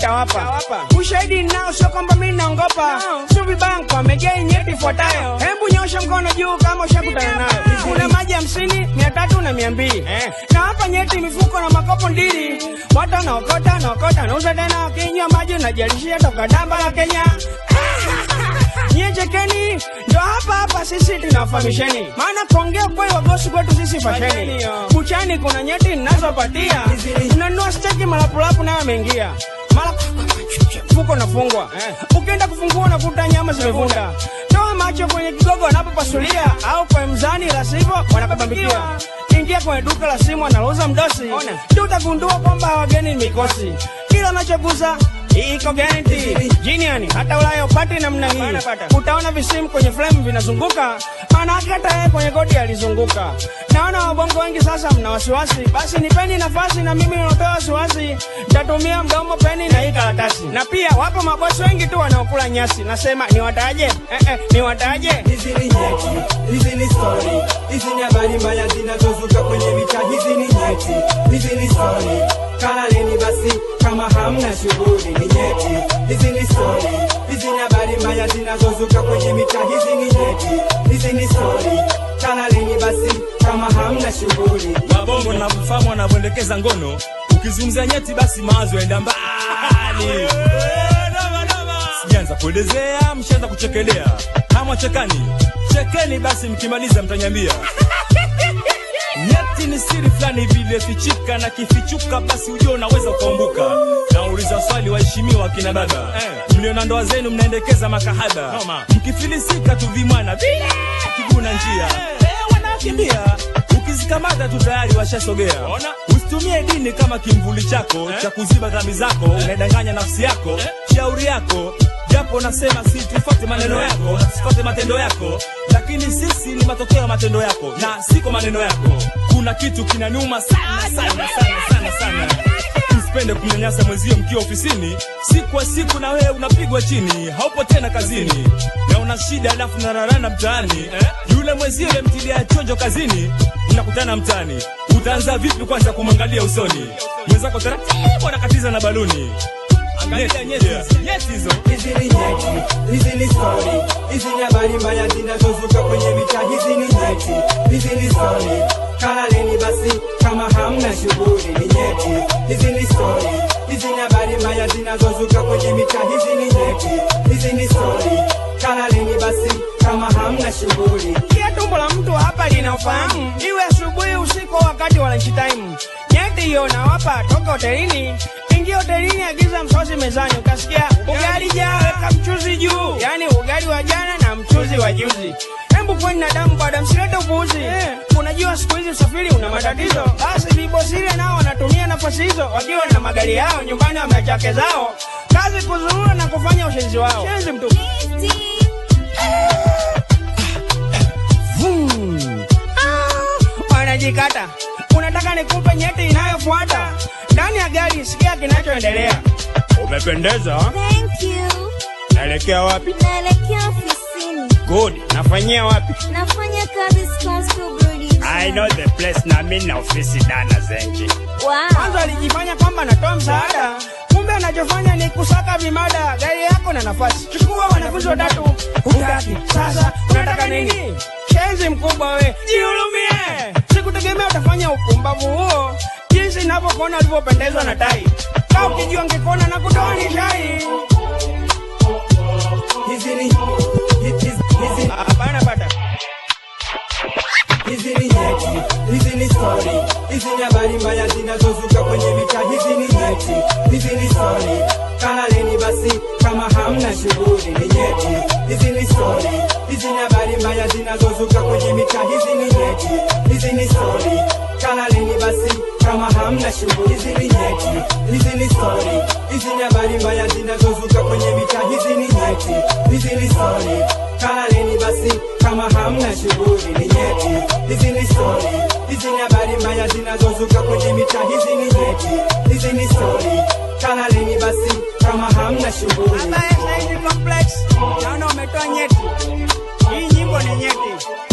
nitawapa. Ushahidi nao sio kwamba mimi naongopa. Subi bank wamejaa nyeti ifuatayo. Hebu nyosha mkono juu kama ushakutana nayo. Kuna maji 50, 300 na 200. Na hapa nyeti mifuko na makopo ndili. Watu wanaokota nauza tena wakinywa maji unajalishia toka damba la Kenya. Nyechekeni, ndo hapa sisi tunafahamisheni. Maana kuongea kweli wagosi kwetu sisi fasheni. Buchani kuna nyeti ninazopatia. Unanunua steki malapulapu nayo yameingia. Fuko nafungwa. Ukienda kufungua unakuta nyama zimevunda. Toa macho kwenye kigogo wanapopasulia au kwa mzani la sivyo wanakabambikia. Ingia kwenye duka la simu analouza mdosi. Ndio utagundua kwamba wageni ni mikosi. Kila unachoguza iko guarantee. Jiniani hata Ulaya upati namna hii. Utaona visimu kwenye frame vinazunguka. Maana hata yeye kwenye godi alizunguka. Naona wabongo wengi sasa mna wasiwasi. Basi nipeni nafasi na mimi nitoa wasiwasi. Nitatumia mdomo, peni na hii karatasi. Na pia wapo mabosi wengi tu wanaokula nyasi. Nasema niwataje? Niwataje? Hizi ni nyeti, hizi ni story. Hizi ni habari mbaya zinazozuka kwenye mitaa. Hizi ni nyeti, hizi ni story. Kalaleni basi kama hamna shughuli. Ni nyeti, hizi ni story. Hizi ni habari mbaya zinazozuka kwenye mitaa. Hizi ni nyeti, hizi ni story. Kalaleni basi kama hamna shughuli. Wabongo na mfahamu wanavyoendekeza ngono. Ukizungumzia nyeti basi mawazo yaenda mbali. Sianza kuelezea, mshaanza kuchekelea. Kama chekani, chekeni basi mkimaliza mtanyambia. Nyeti ni siri fulani vile fichika, na kifichuka basi ujue unaweza ukaumbuka. Nauliza swali waheshimiwa kina baba, mliona ndoa zenu mnaendekeza makahaba. Mkifilisika tu vimwana vile kiguna njia, wanakimbia. Ukizikamata tu tayari washasogea. Usitumie dini kama kimvuli chako cha kuziba dhambi zako. Unadanganya nafsi yako, shauri yako. Japo nasema si tufuate maneno yako, tufuate matendo yako. Lakini sisi ni matokeo ya matendo yako, na siko maneno yako. Kuna kitu kinaniuma sana. Usipende kumnyanyasa mwenzio mkiwa ofisini. Siku kwa siku na wewe unapigwa chini. Haupo tena kazini. Na una shida alafu unararana mtaani. Yule mwenzio mtilia chonjo kazini. Unakutana mtaani. Utaanza vipi kwanza kumwangalia usoni? Mwenzako taratibu anakatiza na baluni. Angalia nyeti hizo. Hizi ni nyeti, hizi ni story. Hizi ni habari mbaya zinazozuka kwenye mitaa. Hizi ni nyeti, hizi ni story. Kalaleni basi kama hamna shughuli. Ni nyeti, hizi ni story. Hizi ni habari mbaya zinazozuka kwenye mitaa. Hizi ni nyeti, hizi ni story. Kalaleni basi kama hamna shughuli. Kia tumbo la mtu hapa linafahamu. Iwe asubuhi, usiku, wakati wa lunch time. Nyeti hiyo nawapa toka hotelini. Ingia hotelini, agiza msosi mezani. Utasikia ugali jaa, weka mchuzi juu. Yani ugali wa jana na mchuzi wa juzi. Hebu kweni na damu kwa damu, silete upuuzi. Unajua siku hizi usafiri una matatizo. Basi vibosile nao wanatumia nafasi hizo. Wakiwa na magari yao, nyumbani wamechake zao. Kazi kuzurura na kufanya ushenzi wao. Shenzi mtu. Wanajikata. Unataka nikupe nyeti inayofuata? Ndani ya gari sikia kinachoendelea. Umependeza. Thank you. Naelekea wapi? Naelekea ofisini. Good. Nafanyia wapi? Nafanya kazi Scottsville British. I know the place, na mimi na ofisi Dana Zenji. Wow. Kwanza alijifanya kwamba anatoa msaada. Kumbe anachofanya ni kusaka vimada. Gari yako na nafasi. Chukua wanafunzi watatu. Hutaki. Sasa unataka nini? Shenzi mkubwa we. Jihurumie. Sikutegemea utafanya upumbavu huo. Jinsi ninavyokuona ulivyopendezwa na tai. Kama ukijua ngekona na kutoa ni shai. Hizi ni hapana bata. Hizi ni nyeti, hizi ni story. Hizi ni habari mbaya zinazozuka kwenye mitaa. Hizi ni nyeti, hizi ni story. Kalaleni basi kama hamna shughuli. Ni nyeti, hizi ni story. Hizi ni habari mbaya zinazozuka kwenye mitaa. Hizi ni nyeti, hizi ni story. Kalaleni basi kama hamna shughuli. Hizi ni nyeti, hizi ni story. Hizi ni habari mbaya zinazozuka kwenye mitaa. Hizi ni nyeti, hizi ni story. Kalaleni basi kama hamna shughuli. Ni nyeti, hizi ni story. Hizi ni habari mbaya zinazozuka kwenye mitaa. Hizi ni nyeti, hizi ni story. Kalaleni basi kama hamna shughuli. Hapa SID complex. Naona umetoa nyeti. Hii nyimbo ni nyeti.